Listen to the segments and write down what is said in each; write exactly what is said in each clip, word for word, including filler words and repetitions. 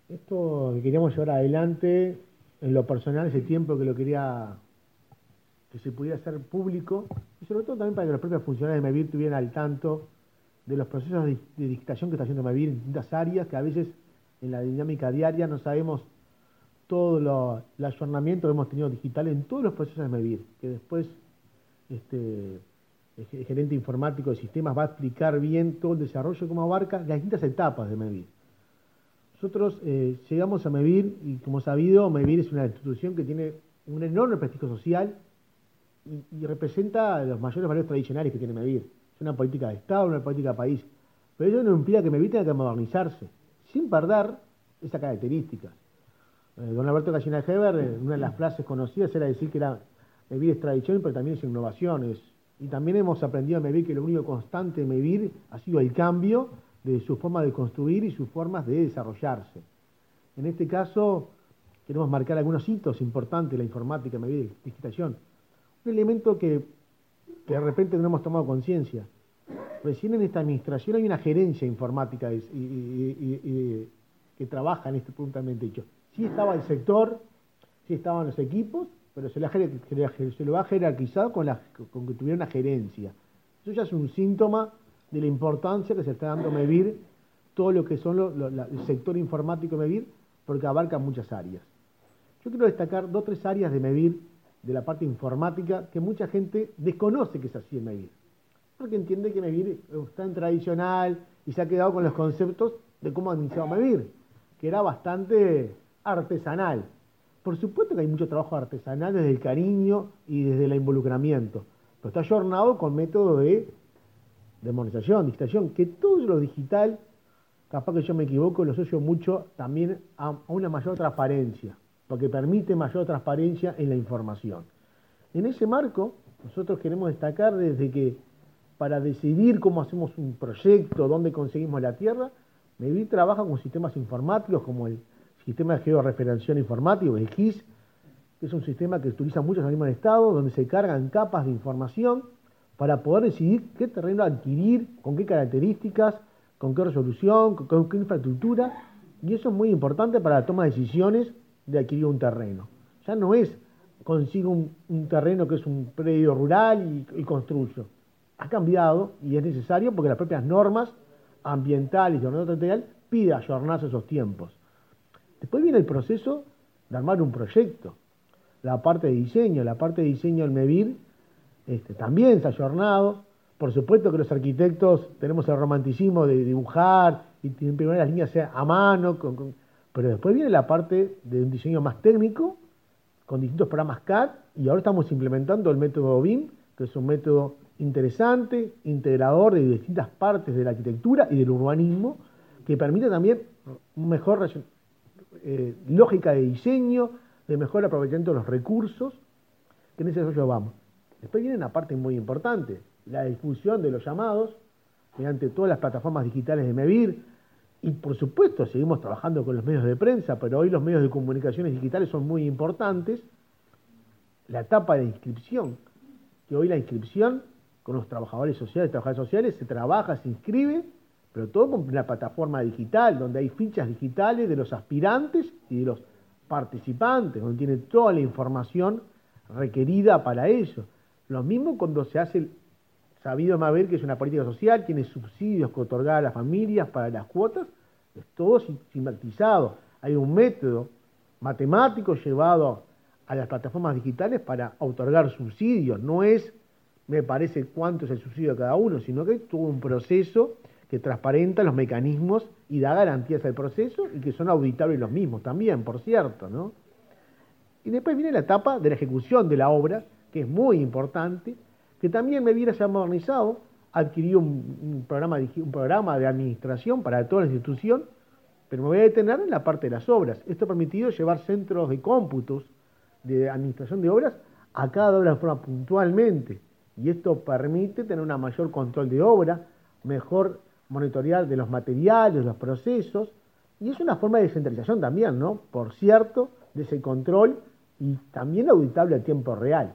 Esto que queríamos llevar adelante, en lo personal, ese tiempo que lo quería, que se pudiera hacer público, y sobre todo también para que los propios funcionarios de MEVIR estuvieran al tanto de los procesos de, de digitación que está haciendo MEVIR en distintas áreas, que a veces en la dinámica diaria no sabemos todo lo, el ayornamiento que hemos tenido digital en todos los procesos de MEVIR, que después este, el gerente informático de sistemas va a explicar bien todo el desarrollo, cómo abarca las distintas etapas de MEVIR. Nosotros eh, llegamos a MEVIR y, como sabido, MEVIR es una institución que tiene un enorme prestigio social y, y representa los mayores valores tradicionales que tiene MEVIR. Es una política de Estado, una política de país. Pero ello no implica que MEVIR tenga que modernizarse, sin perder esa característica. Eh, don Alberto Gallina Heber, eh, una de las frases conocidas era decir que era, MEVIR es tradición, pero también es innovación. Es, y también hemos aprendido en MEVIR que lo único constante en MEVIR ha sido el cambio de su forma de construir y sus formas de desarrollarse. En este caso, queremos marcar algunos hitos importantes de la informática, MEVIR, digitación. Un elemento que, que de repente no hemos tomado conciencia. Recién en esta administración hay una gerencia informática y, y, y, y, que trabaja en este puntualmente dicho. Sí estaba el sector, sí estaban los equipos, pero se, la, se lo ha jerarquizado con, la, con que tuviera una gerencia. Eso ya es un síntoma de la importancia que se está dando MEVIR, todo lo que son lo, lo, la, el sector informático de MEVIR, porque abarca muchas áreas. Yo quiero destacar dos o tres áreas de MEVIR, de la parte informática, que mucha gente desconoce que es así en MEVIR, porque entiende que MEVIR es tan tradicional y se ha quedado con los conceptos de cómo administraba MEVIR, que era bastante artesanal. Por supuesto que hay mucho trabajo artesanal desde el cariño y desde el involucramiento, pero está ayornado con método de de modernización, digitación, que todo lo digital, capaz que yo me equivoco, lo asocio mucho también a, a una mayor transparencia, porque permite mayor transparencia en la información. En ese marco, nosotros queremos destacar desde que para decidir cómo hacemos un proyecto, dónde conseguimos la tierra, MEVIR trabaja con sistemas informáticos como el sistema de georreferenciación informático, el G I S, que es un sistema que utiliza muchos organismos del Estado, donde se cargan capas de información para poder decidir qué terreno adquirir, con qué características, con qué resolución, con, con qué infraestructura, y eso es muy importante para la toma de decisiones de adquirir un terreno. Ya no es consigo un, un terreno que es un predio rural y, y construyo. Ha cambiado y es necesario porque las propias normas ambientales y ordenamiento territorial piden ayornarse esos tiempos. Después viene el proceso de armar un proyecto, la parte de diseño, la parte de diseño del MEVIR, Este, también se ha ayornado. Por supuesto que los arquitectos tenemos el romanticismo de dibujar y en primera las líneas sea a mano, con, con, pero después viene la parte de un diseño más técnico, con distintos programas C A D, y ahora estamos implementando el método B I M, que es un método interesante, integrador de distintas partes de la arquitectura y del urbanismo, que permite también una mejor eh, lógica de diseño, de mejor aprovechamiento de los recursos, que en ese desarrollo vamos. Después viene una parte muy importante, la difusión de los llamados mediante todas las plataformas digitales de MEVIR, y por supuesto seguimos trabajando con los medios de prensa, pero hoy los medios de comunicaciones digitales son muy importantes. La etapa de inscripción, que hoy la inscripción con los trabajadores sociales, trabajadores sociales, se trabaja, se inscribe, pero todo con una plataforma digital, donde hay fichas digitales de los aspirantes y de los participantes, donde tiene toda la información requerida para ello. Lo mismo cuando se hace, el sabido MEVIR, que es una política social, tiene subsidios que otorgar a las familias para las cuotas, es todo sistematizado. Hay un método matemático llevado a las plataformas digitales para otorgar subsidios. No es, me parece, cuánto es el subsidio de cada uno, sino que hay todo un proceso que transparenta los mecanismos y da garantías al proceso y que son auditables los mismos también, por cierto, ¿no? Y después viene la etapa de la ejecución de la obra, que es muy importante, que también MEVIR se ha modernizado, adquirió un, un, programa, un programa de administración para toda la institución, pero me voy a detener en la parte de las obras. Esto ha permitido llevar centros de cómputos de administración de obras a cada obra de forma puntualmente, y esto permite tener un mayor control de obra, mejor monitorear de los materiales, los procesos, y es una forma de descentralización también, ¿no? Por cierto, de ese control y también auditable a tiempo real.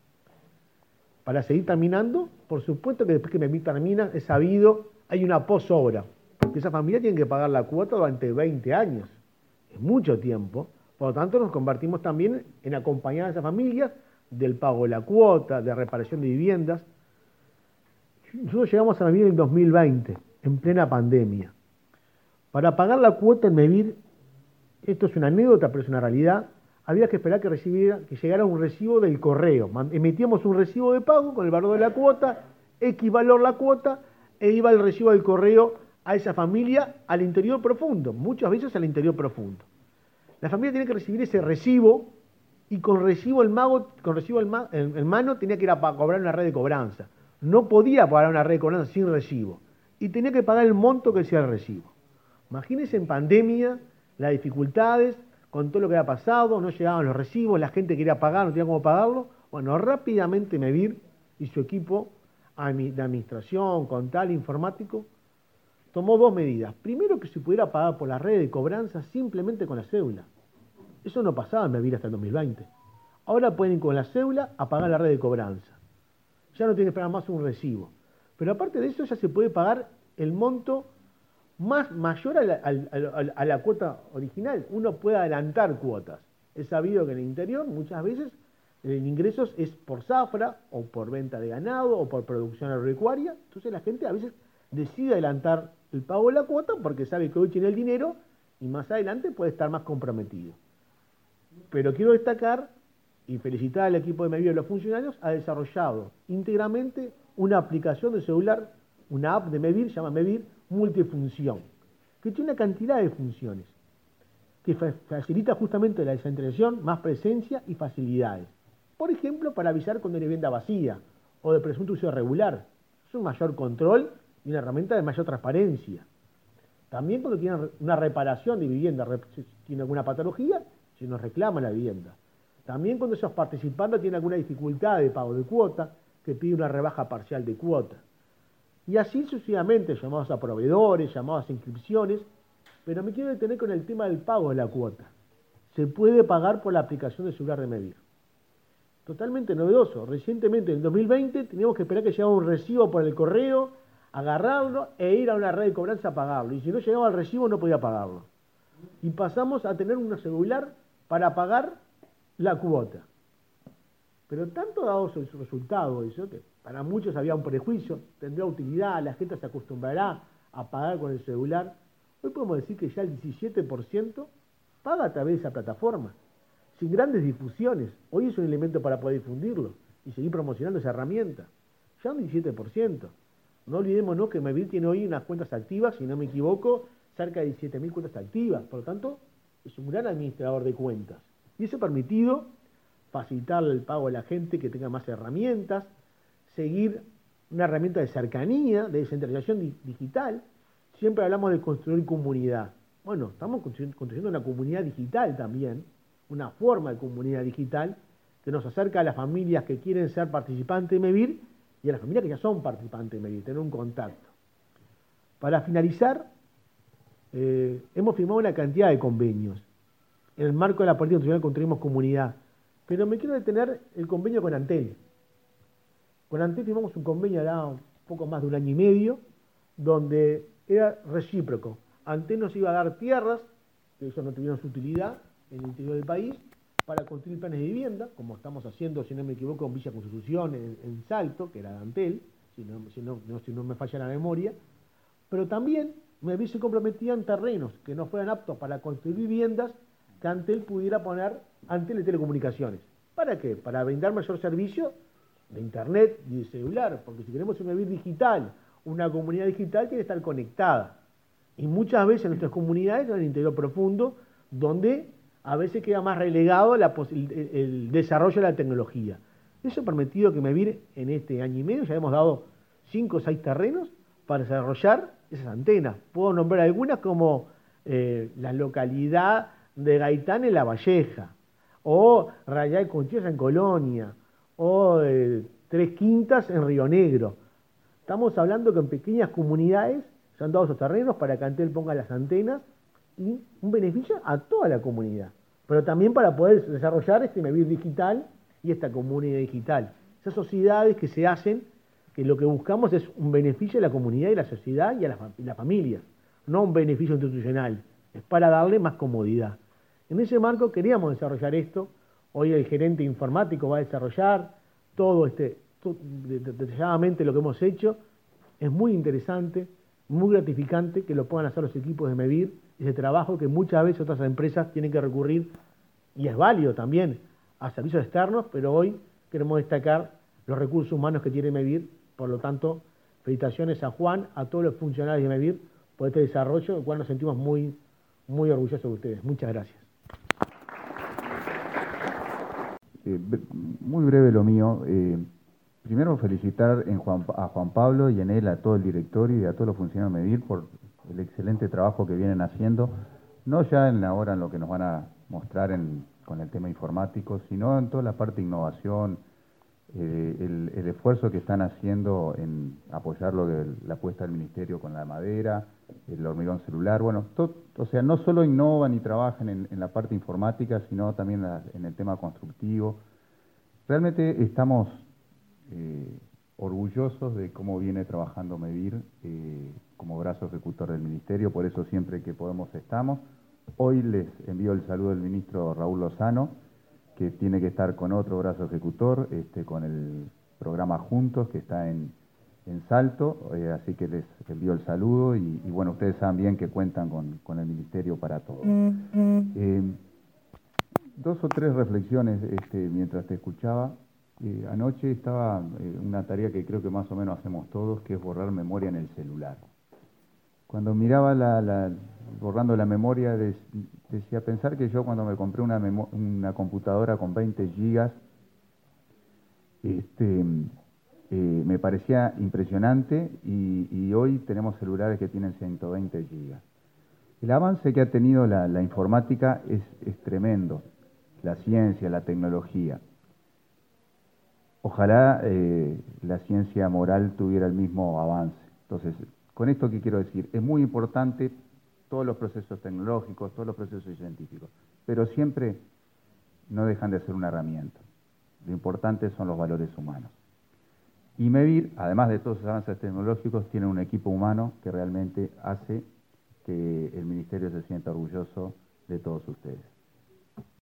Para seguir terminando, por supuesto que después que MEVIR termina, es sabido, hay una posobra, porque esa familia tiene que pagar la cuota durante veinte años. es mucho tiempo, por lo tanto nos convertimos también en acompañar a esas familias del pago de la cuota, de reparación de viviendas. Nosotros llegamos a Mevir en dos mil veinte, en plena pandemia. Para pagar la cuota en Mevir, esto es una anécdota, pero es una realidad, había que esperar que, recibiera, que llegara un recibo del correo. Emitíamos un recibo de pago con el valor de la cuota, X valor la cuota, e iba el recibo del correo a esa familia al interior profundo, muchas veces al interior profundo. La familia tenía que recibir ese recibo y con recibo el mago, con recibo en, ma, en, en mano tenía que ir a cobrar una red de cobranza. No podía pagar una red de cobranza sin recibo y tenía que pagar el monto que decía el recibo. Imagínense en pandemia las dificultades, con todo lo que había pasado, no llegaban los recibos, la gente quería pagar, no tenía cómo pagarlo. Bueno, rápidamente Mevir y su equipo de administración, contable, informático, tomó dos medidas. Primero, que se pudiera pagar por la red de cobranza simplemente con la cédula. Eso no pasaba en Mevir hasta el dos mil veinte. Ahora pueden ir con la cédula a pagar la red de cobranza. Ya no tienen que esperar más un recibo. Pero aparte de eso ya se puede pagar el monto más mayor a la, a, a, a la cuota original. Uno puede adelantar cuotas. Es sabido que en el interior muchas veces el ingresos es por zafra o por venta de ganado o por producción agropecuaria. Entonces la gente a veces decide adelantar el pago de la cuota porque sabe que hoy tiene el dinero y más adelante puede estar más comprometido. Pero quiero destacar y felicitar al equipo de Mevir y a los funcionarios, ha desarrollado íntegramente una aplicación de celular, una app de Mevir, se llama Mevir Multifunción, que tiene una cantidad de funciones, que fa facilita justamente la descentralización, más presencia y facilidades. Por ejemplo, para avisar cuando hay vivienda vacía o de presunto uso irregular. Es un mayor control y una herramienta de mayor transparencia. También cuando tienen una reparación de vivienda, si tiene alguna patología, se nos reclama la vivienda. También cuando esos participantes tienen alguna dificultad de pago de cuota, que pide una rebaja parcial de cuota. Y así sucesivamente, llamados a proveedores, llamados a inscripciones, pero me quiero detener con el tema del pago de la cuota. Se puede pagar por la aplicación de celular de Mevir. Totalmente novedoso. Recientemente, en dos mil veinte, teníamos que esperar que llegara un recibo por el correo, agarrarlo e ir a una red de cobranza a pagarlo. Y si no llegaba el recibo, no podía pagarlo. Y pasamos a tener un celular para pagar la cuota. Pero tanto ha dado su resultado eso, que para muchos había un prejuicio, tendrá utilidad, la gente se acostumbrará a pagar con el celular. Hoy podemos decir que ya el diecisiete por ciento paga a través de esa plataforma, sin grandes difusiones. Hoy es un elemento para poder difundirlo y seguir promocionando esa herramienta. Ya un diecisiete por ciento. No olvidémonos que Mevir tiene hoy unas cuentas activas, si no me equivoco, cerca de diecisiete mil cuentas activas. Por lo tanto, es un gran administrador de cuentas. Y eso ha permitido facilitarle el pago a la gente, que tenga más herramientas, seguir una herramienta de cercanía, de descentralización di digital. Siempre hablamos de construir comunidad. Bueno, estamos construyendo una comunidad digital también, una forma de comunidad digital que nos acerca a las familias que quieren ser participantes de Mevir y a las familias que ya son participantes de Mevir, tener un contacto. Para finalizar, eh, hemos firmado una cantidad de convenios. En el marco de la política institucional construimos comunidad. Pero me quiero detener el convenio con Antel. Con Antel firmamos un convenio de un poco más de un año y medio, donde era recíproco. Antel nos iba a dar tierras, que ellos no tuvieron su utilidad en el interior del país, para construir planes de vivienda, como estamos haciendo, si no me equivoco, en Villa Constitución, en, en Salto, que era de Antel, si no, si, no, no, si no me falla la memoria. Pero también me se comprometían terrenos que no fueran aptos para construir viviendas, que Antel pudiera poner Antel de telecomunicaciones. ¿Para qué? Para brindar mayor servicio de internet y de celular, porque si queremos una vida digital, una comunidad digital tiene que estar conectada. Y muchas veces en nuestras comunidades, en el interior profundo, donde a veces queda más relegado la el, el desarrollo de la tecnología. Eso ha permitido que Mevir en este año y medio ya hemos dado cinco o seis terrenos para desarrollar esas antenas. Puedo nombrar algunas como eh, la localidad de Gaitán en La Valleja, o Rayal Conchilla en Colonia, o eh, Tres Quintas en Río Negro. Estamos hablando que en pequeñas comunidades se han dado esos terrenos para que Antel ponga las antenas y un beneficio a toda la comunidad, pero también para poder desarrollar este Mevir digital y esta comunidad digital. Esas sociedades que se hacen, que lo que buscamos es un beneficio a la comunidad y a la sociedad y a la, y la familia, no un beneficio institucional, es para darle más comodidad. En ese marco queríamos desarrollar esto. Hoy el gerente informático va a desarrollar todo este, todo, detalladamente lo que hemos hecho. Es muy interesante, muy gratificante que lo puedan hacer los equipos de Mevir, ese trabajo que muchas veces otras empresas tienen que recurrir, y es válido también, a servicios externos, pero hoy queremos destacar los recursos humanos que tiene Mevir. Por lo tanto, felicitaciones a Juan, a todos los funcionarios de Mevir por este desarrollo, del cual nos sentimos muy, muy orgullosos de ustedes. Muchas gracias. Eh, muy breve lo mío. Eh, primero felicitar en Juan, a Juan Pablo y en él a todo el directorio y a todos los funcionarios de Mevir por el excelente trabajo que vienen haciendo, no ya en la hora en lo que nos van a mostrar en, con el tema informático, sino en toda la parte de innovación, eh, el, el esfuerzo que están haciendo en apoyar lo de la apuesta del Ministerio con la madera, el hormigón celular. Bueno, todo, o sea, no solo innovan y trabajan en, en la parte informática, sino también la, en el tema constructivo. Realmente estamos eh, orgullosos de cómo viene trabajando Mevir eh, como brazo ejecutor del Ministerio, por eso siempre que podemos estamos. Hoy les envío el saludo del ministro Raúl Lozano, que tiene que estar con otro brazo ejecutor, este, con el programa Juntos, que está en, en Salto, eh, así que les envío el saludo y, y bueno, ustedes saben bien que cuentan con, con el Ministerio para todo. Eh, dos o tres reflexiones este, mientras te escuchaba. Eh, anoche estaba eh, una tarea que creo que más o menos hacemos todos, que es borrar memoria en el celular. Cuando miraba la, la borrando la memoria, de, decía, pensar que yo cuando me compré una, una computadora con veinte gigas, este, eh, me parecía impresionante y, y hoy tenemos celulares que tienen ciento veinte gigas. El avance que ha tenido la, la informática es, es tremendo, la ciencia, la tecnología. Ojalá eh, la ciencia moral tuviera el mismo avance. Entonces, con esto, ¿qué quiero decir? Es muy importante todos los procesos tecnológicos, todos los procesos científicos, pero siempre no dejan de ser una herramienta. Lo importante son los valores humanos. Y Mevir, además de todos esos avances tecnológicos, tiene un equipo humano que realmente hace que el Ministerio se sienta orgulloso de todos ustedes.